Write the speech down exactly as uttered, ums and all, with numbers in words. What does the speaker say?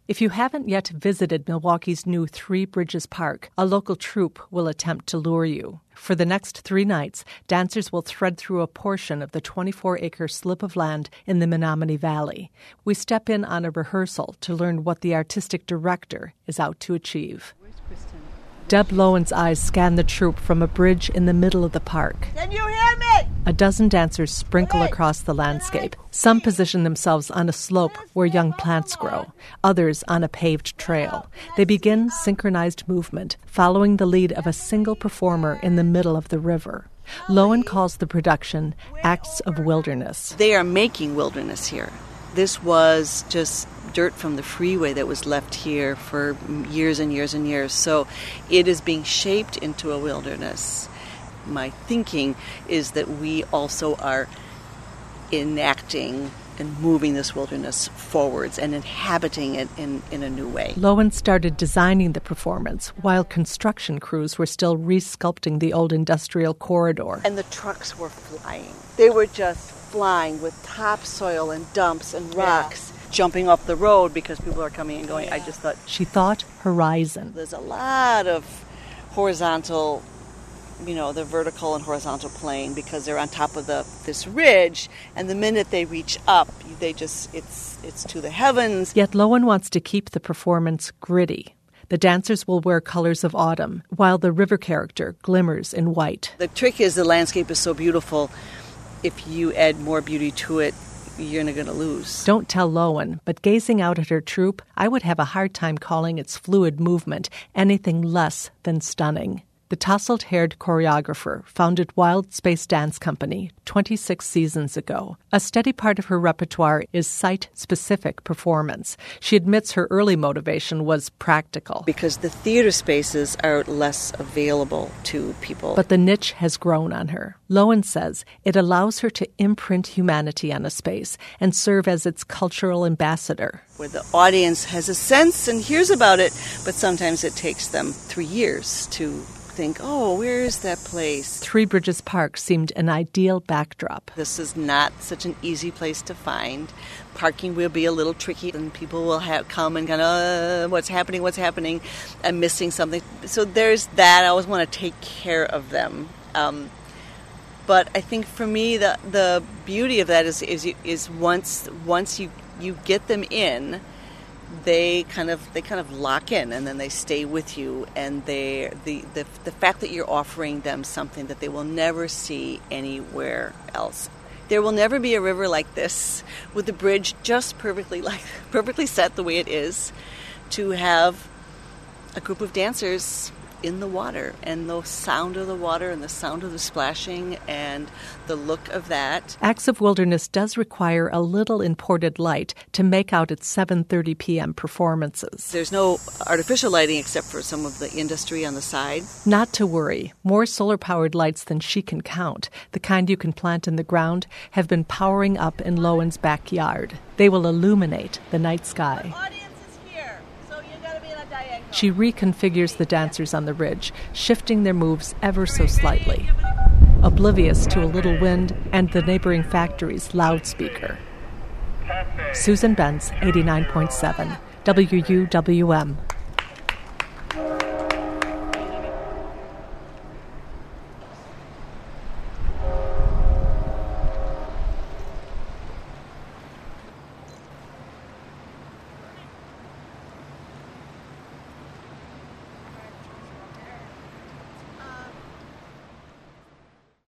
If you haven't yet visited Milwaukee's new Three Bridges Park, a local troupe will attempt to lure you. For the next three nights, dancers will thread through a portion of the twenty-four acre slip of land in the Menominee Valley. We step in on a rehearsal to learn what the artistic director is out to achieve. Deb Lowen's eyes scan the troupe from a bridge in the middle of the park. Can you hear me? A dozen dancers sprinkle across the landscape. Some position themselves on a slope where young plants grow, others on a paved trail. They begin synchronized movement, following the lead of a single performer in the middle of the river. Lowen calls the production Acts of Wilderness. They are making wilderness here. This was just dirt from the freeway that was left here for years and years and years. So it is being shaped into a wilderness. My thinking is that we also are enacting and moving this wilderness forwards and inhabiting it in, in a new way. Lowen started designing the performance while construction crews were still re-sculpting the old industrial corridor. And the trucks were flying. They were just flying with topsoil and dumps and rocks, yeah. jumping off the road because people are coming and going. Yeah. I just thought... She thought horizon. There's a lot of horizontal, you know, the vertical and horizontal plane because they're on top of the this ridge, and the minute they reach up, they just, it's it's to the heavens. Yet Lowen wants to keep the performance gritty. The dancers will wear colors of autumn, while the river character glimmers in white. The trick is the landscape is so beautiful. If you add more beauty to it, you're not going to lose. Don't tell Lowen, but gazing out at her troupe, I would have a hard time calling its fluid movement anything less than stunning. The tousled-haired choreographer founded Wild Space Dance Company twenty-six seasons ago. A steady part of her repertoire is site-specific performance. She admits her early motivation was practical. Because the theater spaces are less available to people. But the niche has grown on her. Lowen says it allows her to imprint humanity on a space and serve as its cultural ambassador. Where the audience has a sense and hears about it, but sometimes it takes them three years to think, oh, where is that place? Three Bridges Park seemed an ideal backdrop. This is not such an easy place to find. Parking will be a little tricky, and people will have come and kind of, uh, what's happening, what's happening? I'm missing something. So there's that. I always want to take care of them. Um, but I think for me, the the beauty of that is is is once once you, you get them in, they kind of they kind of lock in, and then they stay with you, and they the, the the fact that you're offering them something that they will never see anywhere else. There will never be a river like this with the bridge just perfectly like perfectly set the way it is, to have a group of dancers in the water, and the sound of the water and the sound of the splashing and the look of that. Acts of Wilderness does require a little imported light to make out its seven thirty p.m. performances. There's no artificial lighting except for some of the industry on the side. Not to worry. More solar-powered lights than she can count, the kind you can plant in the ground, have been powering up in Lowen's backyard. They will illuminate the night sky. She reconfigures the dancers on the ridge, shifting their moves ever so slightly, oblivious to a little wind and the neighboring factory's loudspeaker. Susan Benz, eighty-nine point seven, W U W M.